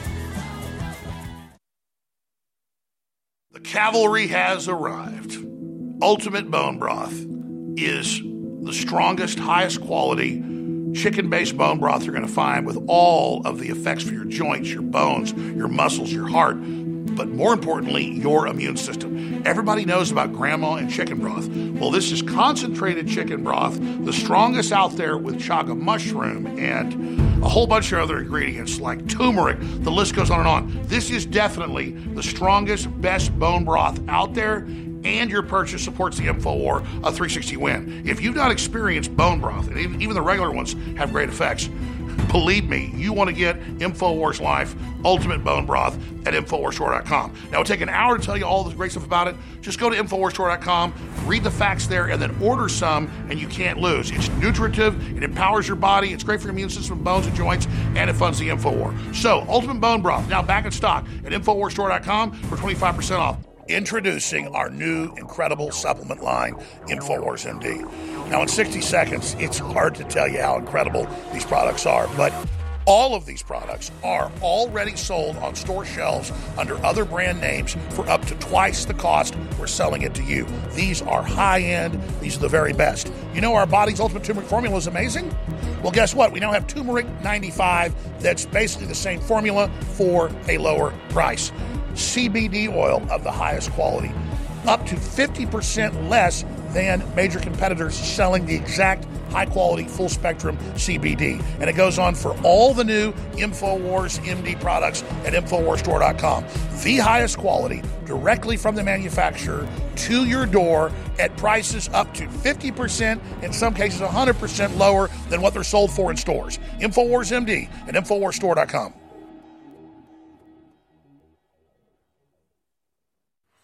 The cavalry has arrived. Ultimate Bone Broth is the strongest, highest quality chicken-based bone broth you're going to find, with all of the effects for your joints, your bones, your muscles, your heart, but more importantly, your immune system. Everybody knows about grandma and chicken broth. Well, this is concentrated chicken broth, the strongest out there, with chaga mushroom and a whole bunch of other ingredients like turmeric. The list goes on and on. This is definitely the strongest, best bone broth out there, and your purchase supports the InfoWar a three sixty win. If you've not experienced bone broth, and even, even the regular ones have great effects, believe me, you want to get InfoWars Life Ultimate Bone Broth at Infowars Store dot com. Now, it'll take an hour to tell you all the great stuff about it. Just go to Infowars Store dot com, read the facts there, and then order some, and you can't lose. It's nutritive, it empowers your body, it's great for your immune system, bones, and joints, and it funds the InfoWar. So, Ultimate Bone Broth, now back in stock at Infowars Store dot com for twenty-five percent off. Introducing our new incredible supplement line, InfoWars M D. Now, in sixty seconds, it's hard to tell you how incredible these products are, but all of these products are already sold on store shelves under other brand names for up to twice the cost we're selling it to you. These are high-end. These are the very best. You know our Body's Ultimate Turmeric Formula is amazing? Well, guess what? We now have Turmeric ninety-five that's basically the same formula for a lower price. C B D oil of the highest quality, up to fifty percent less than major competitors selling the exact high-quality, full-spectrum C B D. And it goes on for all the new InfoWars M D products at Infowars Store dot com. The highest quality, directly from the manufacturer to your door at prices up to fifty percent, in some cases one hundred percent lower than what they're sold for in stores. InfoWars M D at Infowars Store dot com.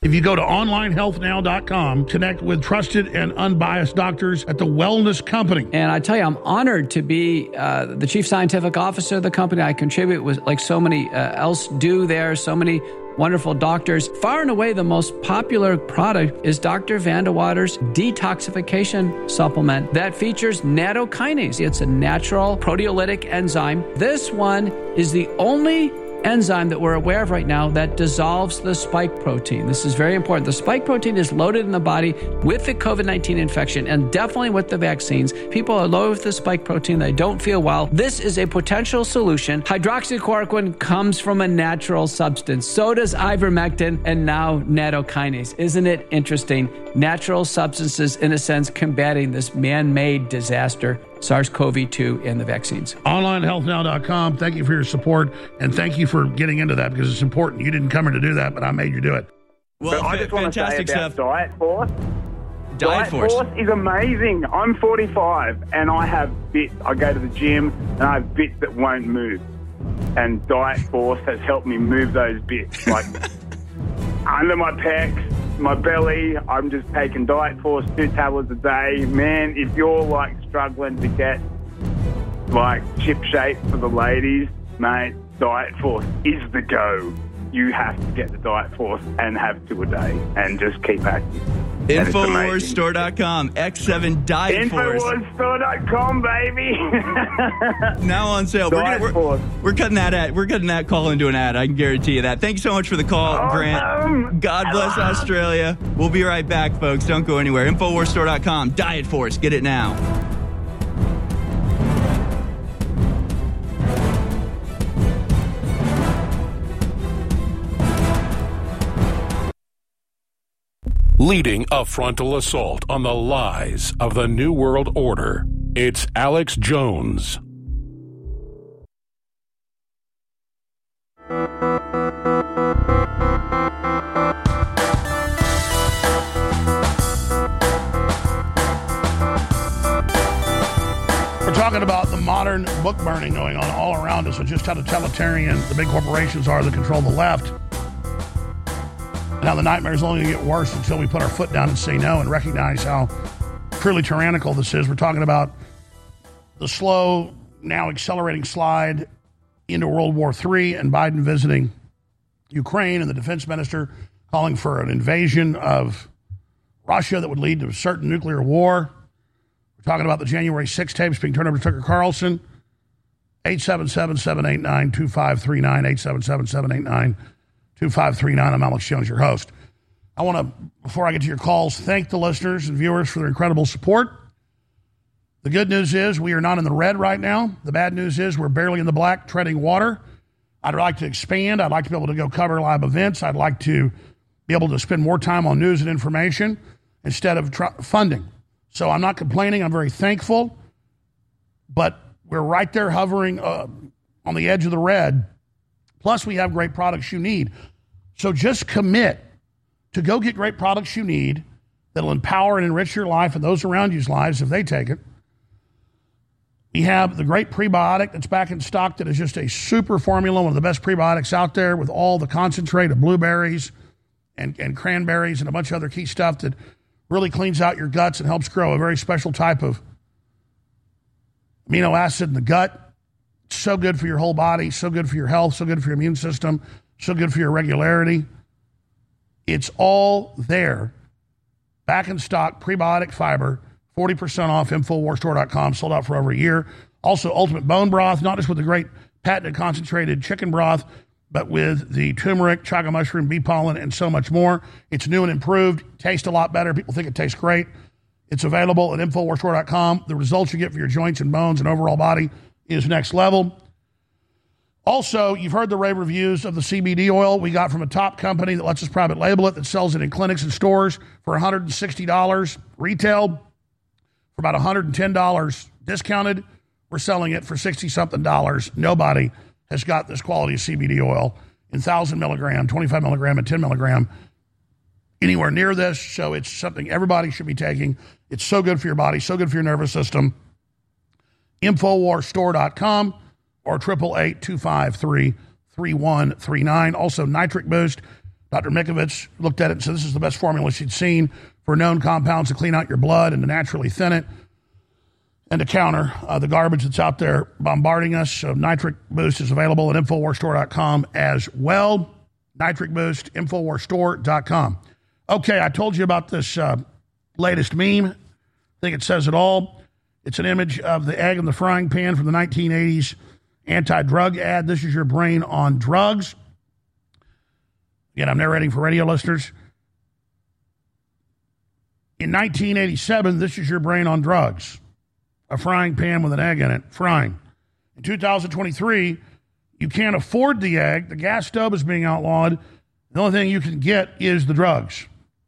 If you go to online health now dot com, connect with trusted and unbiased doctors at the Wellness Company. And I tell you, I'm honored to be uh, the chief scientific officer of the company. I contribute with, like so many uh, else do there, so many wonderful doctors. Far and away, the most popular product is Doctor Vandewater's detoxification supplement that features nattokinase. It's a natural proteolytic enzyme. This one is the only enzyme that we're aware of right now that dissolves the spike protein. This is very important. The spike protein is loaded in the body with the COVID nineteen infection and definitely with the vaccines. People are low with the spike protein. They don't feel well. This is a potential solution. Hydroxychloroquine comes from a natural substance. So does ivermectin and now nattokinase. Isn't it interesting? Natural substances, in a sense, combating this man-made disaster, SARS-C o V two and the vaccines. online health now dot com. Thank you for your support, and thank you for getting into that because it's important. You didn't come here to do that, but I made you do it. Well, but I just want to say about stuff. Diet Force. Diet, Diet Force. Force is amazing. I'm forty-five, and I have bits. I go to the gym, and I have bits that won't move. And Diet Force has helped me move those bits. Like under my pecs, my belly, I'm just taking Diet Force two tablets a day. Man, if you're like struggling to get like chip shape for the ladies, mate, Diet Force is the go. You have to get the Diet Force and have two a day and just keep active. Infowars Store dot com, X seven Diet Force. Infowars Store dot com, baby. Now on sale. We're, gonna, we're, we're cutting that ad. We're cutting that call into an ad. I can guarantee you that. Thanks so much for the call, awesome. Grant. God bless Australia. We'll be right back, folks. Don't go anywhere. Infowars Store dot com, Diet Force. Get it now. Leading a frontal assault on the lies of the New World Order, it's Alex Jones. We're talking about the modern book burning going on all around us and just how totalitarian the big corporations are that control the left. Now the nightmare is only going to get worse until we put our foot down and say no and recognize how truly tyrannical this is. We're talking about the slow, now accelerating slide into World War Three and Biden visiting Ukraine and the defense minister calling for an invasion of Russia that would lead to a certain nuclear war. We're talking about the January sixth tapes being turned over to Tucker Carlson. eight seven seven, seven eight nine, two five three nine, eight seven seven, seven eight nine, two five three nine. I'm Alex Jones, your host. I want to, before I get to your calls, thank the listeners and viewers for their incredible support. The good news is we are not in the red right now. The bad news is we're barely in the black, treading water. I'd like to expand. I'd like to be able to go cover live events. I'd like to be able to spend more time on news and information instead of tr- funding. So I'm not complaining. I'm very thankful. But we're right there hovering uh, on the edge of the red. Plus, we have great products you need. So just commit to go get great products you need that'll empower and enrich your life and those around you's lives if they take it. We have the great prebiotic that's back in stock that is just a super formula, one of the best prebiotics out there with all the concentrate of blueberries and, and cranberries and a bunch of other key stuff that really cleans out your guts and helps grow a very special type of amino acid in the gut. It's so good for your whole body, so good for your health, so good for your immune system, so good for your regularity. It's all there. Back in stock, prebiotic fiber, forty percent off, Infowars Store dot com, sold out for over a year. Also, Ultimate Bone Broth, not just with the great patented concentrated chicken broth, but with the turmeric, chaga mushroom, bee pollen, and so much more. It's new and improved, tastes a lot better. People think it tastes great. It's available at Infowars Store dot com. The results you get for your joints and bones and overall body is next level. Also, you've heard the rave reviews of the C B D oil we got from a top company that lets us private label it, that sells it in clinics and stores for one hundred sixty dollars retail, for about one hundred ten dollars discounted. We're selling it for sixty-something dollars. Nobody has got this quality of C B D oil in one thousand milligram, twenty-five milligram, and ten milligram anywhere near this. So it's something everybody should be taking. It's so good for your body, so good for your nervous system. Infowars Store dot com or eight eight eight, two five three, three one three nine. Also, Nitric Boost. Doctor Mikovits looked at it and said this is the best formula she'd seen for known compounds to clean out your blood and to naturally thin it and to counter uh, the garbage that's out there bombarding us. So Nitric Boost is available at Infowars Store dot com as well. Nitric Boost, Infowars Store dot com. Okay, I told you about this uh, latest meme. I think it says it all. It's an image of the egg in the frying pan from the nineteen eighties anti-drug ad. This is your brain on drugs. Again, I'm narrating for radio listeners. In nineteen eighty-seven, this is your brain on drugs. A frying pan with an egg in it, frying. In two thousand twenty-three, you can't afford the egg. The gas stove is being outlawed. The only thing you can get is the drugs.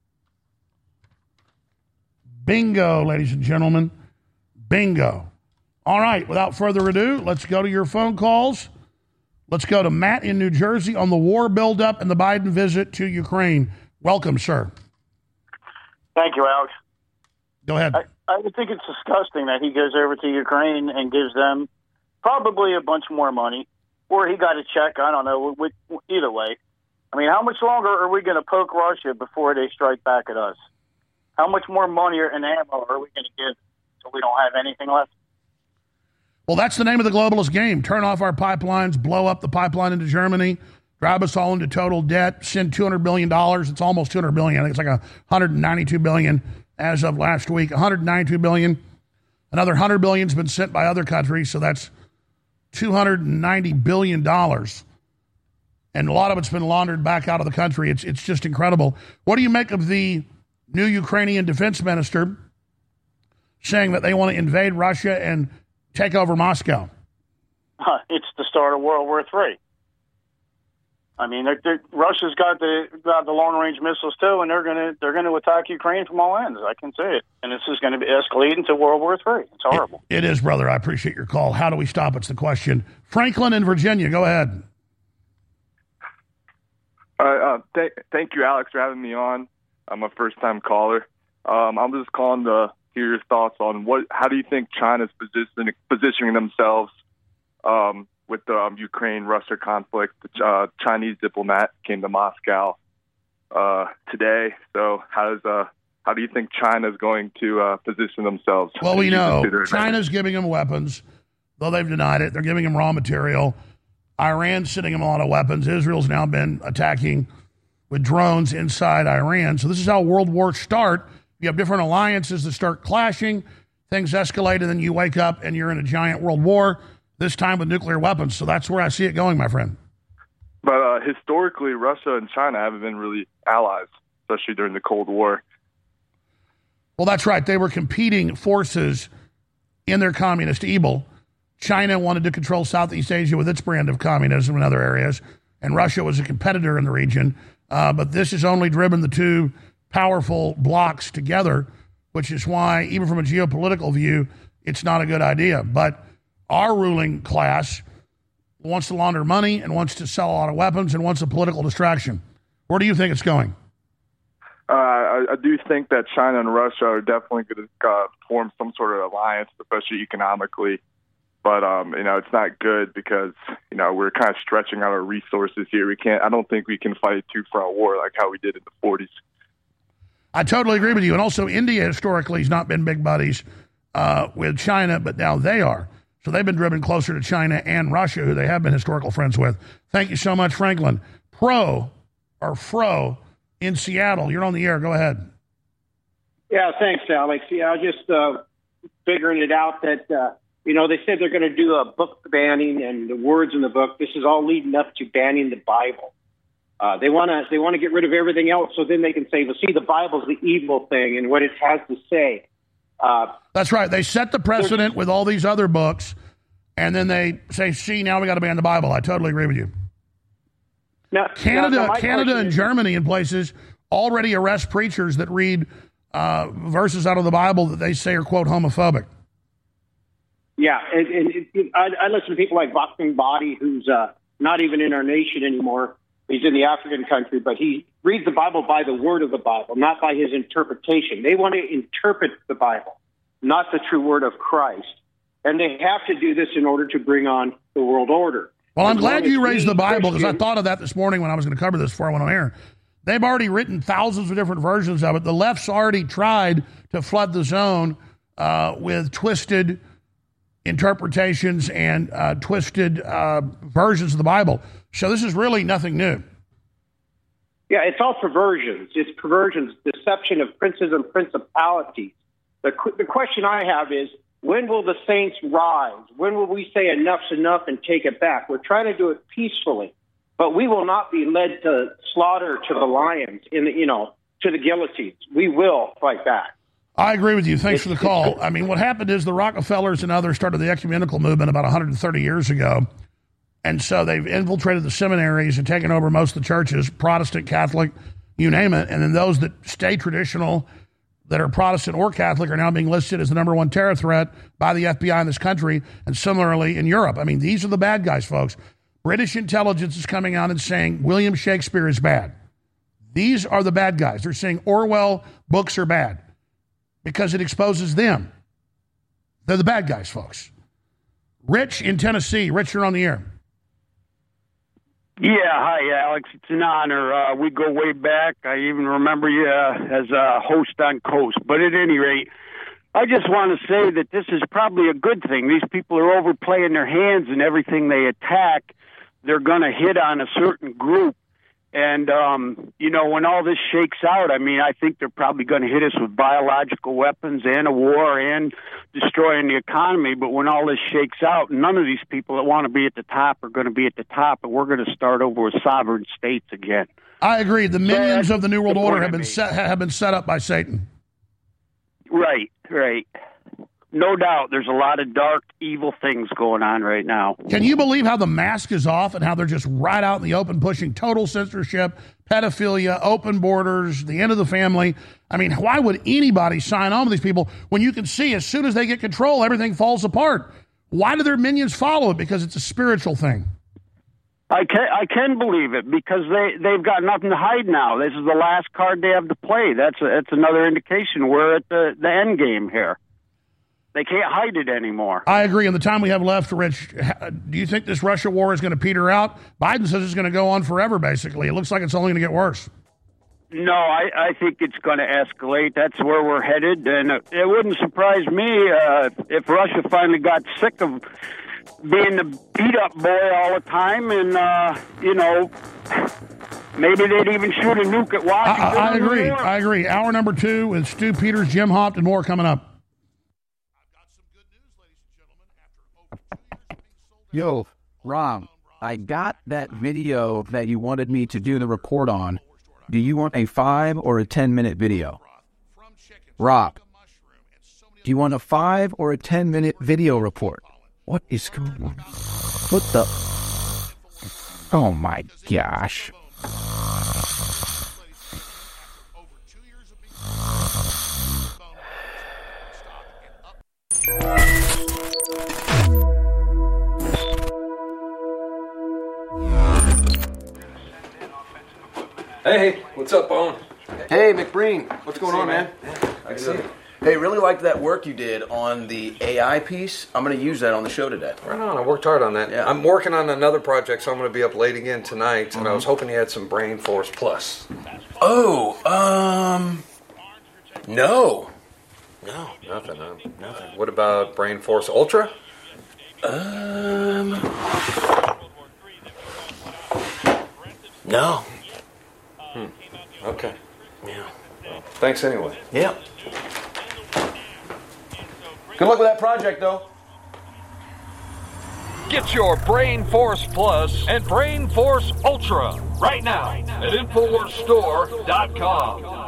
Bingo, ladies and gentlemen. Bingo. All right, without further ado, let's go to your phone calls. Let's go to Matt in New Jersey on the war buildup and the Biden visit to Ukraine. Welcome, sir. Thank you, Alex. Go ahead. I, I would think it's disgusting that he goes over to Ukraine and gives them probably a bunch more money, or he got a check. I don't know. With, either way. I mean, how much longer are we going to poke Russia before they strike back at us? How much more money and ammo are we going to give so we don't have anything left? Well, that's the name of the globalist game. Turn off our pipelines, blow up the pipeline into Germany, drive us all into total debt, send two hundred billion dollars. It's almost two hundred billion dollars. I think it's like one hundred ninety-two billion dollars as of last week. one hundred ninety-two billion dollars. Another one hundred billion dollars has been sent by other countries, so that's two hundred ninety billion dollars. And a lot of it's been laundered back out of the country. It's, it's just incredible. What do you make of the new Ukrainian defense minister saying that they want to invade Russia and take over Moscow? Huh, it's the start of World War Three. I mean, they're, they're, Russia's got the got the long range missiles too, and they're gonna they're gonna attack Ukraine from all ends. I can see it, and this is going to be escalating to World War Three. It's horrible. It, it is, brother. I appreciate your call. How do we stop? It's the question. Franklin in Virginia, go ahead. Uh, uh, th- thank you, Alex, for having me on. I'm a first time caller. Um, I'm just calling to hear your thoughts on what. How do you think China's positioning positioning themselves um, with the um, Ukraine-Russia conflict? The uh, Chinese diplomat came to Moscow uh, today. So how does uh, how do you think China's going to uh, position themselves? Well, we know China's giving them weapons, though they've denied it. They're giving them raw material. Iran's sending them a lot of weapons. Israel's now been attacking with drones inside Iran. So this is how world wars start. You have different alliances that start clashing. Things escalate, and then you wake up and you're in a giant world war, this time with nuclear weapons. So that's where I see it going, my friend. But uh, historically, Russia and China haven't been really allies, especially during the Cold War. Well, that's right. They were competing forces in their communist evil. China wanted to control Southeast Asia with its brand of communism in other areas, and Russia was a competitor in the region. Uh, but this has only driven the two powerful blocs together, which is why, even from a geopolitical view, it's not a good idea. But our ruling class wants to launder money and wants to sell a lot of weapons and wants a political distraction. Where do you think it's going? Uh, I, I do think that China and Russia are definitely going to uh, form some sort of alliance, especially economically. But, um, you know, it's not good because, you know, we're kind of stretching out our resources here. We can't, I don't think we can fight a two-front war like how we did in the forties. I totally agree with you. And also, India historically has not been big buddies uh, with China, but now they are. So they've been driven closer to China and Russia, who they have been historical friends with. Thank you so much, Franklin. Pro, or Fro, in Seattle. You're on the air. Go ahead. Yeah, thanks, Alex. Yeah, I was just uh, figuring it out that, uh, you know, they said they're going to do a book banning and the words in the book. This is all leading up to banning the Bible. Uh, they want to they want to get rid of everything else, so then they can say, well, see, the Bible's the evil thing and what it has to say. Uh, That's right. They set the precedent with all these other books, and then they say, see, now we got to ban the Bible. I totally agree with you. Now, Canada, now, now Canada and is, Germany and places already arrest preachers that read uh, verses out of the Bible that they say are, quote, homophobic. Yeah, and, and it, it, I, I listen to people like Boxing Body, who's uh, not even in our nation anymore. He's in the African country, but he reads the Bible by the word of the Bible, not by his interpretation. They want to interpret the Bible, not the true word of Christ. And they have to do this in order to bring on the world order. Well, I'm glad you raised the Bible, because I thought of that this morning when I was going to cover this before I went on air. They've already written thousands of different versions of it. The left's already tried to flood the zone uh, with twisted interpretations and uh, twisted uh, versions of the Bible. So this is really nothing new. Yeah, it's all perversions. It's perversions, deception of princes and principalities. The, the question I have is, when will the saints rise? When will we say enough's enough and take it back? We're trying to do it peacefully, but we will not be led to slaughter to the lions, in the, you know, to the guillotines. We will fight back. I agree with you. Thanks It's- for the call. I mean, what happened is the Rockefellers and others started the ecumenical movement about one hundred thirty years ago. And so they've infiltrated the seminaries and taken over most of the churches, Protestant, Catholic, you name it. And then those that stay traditional, that are Protestant or Catholic, are now being listed as the number one terror threat by the F B I in this country, and similarly in Europe. I mean, these are the bad guys, folks. British intelligence is coming out and saying William Shakespeare is bad. These are the bad guys. They're saying Orwell books are bad because it exposes them. They're the bad guys, folks. Rich in Tennessee. Rich, you're on the air. Yeah, hi, Alex. It's an honor. Uh, we go way back. I even remember you uh, as a host on Coast. But at any rate, I just want to say that this is probably a good thing. These people are overplaying their hands, and everything they attack, they're going to hit on a certain group. And, um, you know, when all this shakes out, I mean, I think they're probably going to hit us with biological weapons and a war and destroying the economy. But when all this shakes out, none of these people that want to be at the top are going to be at the top, and we're going to start over with sovereign states again. I agree. The minions So of the New World the Order point have I been made. set have been set up by Satan. Right, right. No doubt there's a lot of dark, evil things going on right now. Can you believe how the mask is off and how they're just right out in the open pushing total censorship, pedophilia, open borders, the end of the family? I mean, why would anybody sign on with these people when you can see as soon as they get control, everything falls apart? Why do their minions follow it? Because it's a spiritual thing. I can I can believe it because they they've got nothing to hide now. This is the last card they have to play. That's a, that's another indication we're at the the end game here. They can't hide it anymore. I agree. In the time we have left, Rich, do you think this Russia war is going to peter out? Biden says it's going to go on forever, basically. It looks like it's only going to get worse. No, I, I think it's going to escalate. That's where we're headed. And it, it wouldn't surprise me uh, if Russia finally got sick of being the beat-up boy all the time. And, uh, you know, maybe they'd even shoot a nuke at Washington. I, I agree. I agree. Hour number two with Stu Peters, Jim Hoft, and more coming up. Yo, Rom, I got that video that you wanted me to do the report on. Do you want a five or a ten minute video? Rob, do you want a five or a ten minute video report? What is going on? What the? Oh my gosh. Hey, what's up, Owen? Hey, McBreen. What's going See on, you, man? I can see you. Hey, really liked that work you did on the A I piece. I'm going to use that on the show today. Right on. I worked hard on that. Yeah. I'm working on another project, so I'm going to be up late again tonight, and Mm-hmm. I was hoping you had some Brain Force Plus. Oh, um, no. No, nothing. Um, nothing. What about Brain Force Ultra? Um, no. Hmm. Okay. Yeah. Well, thanks anyway. Yeah. Good luck with that project, though. Get your Brain Force Plus and Brain Force Ultra right now at Infowars Store dot com.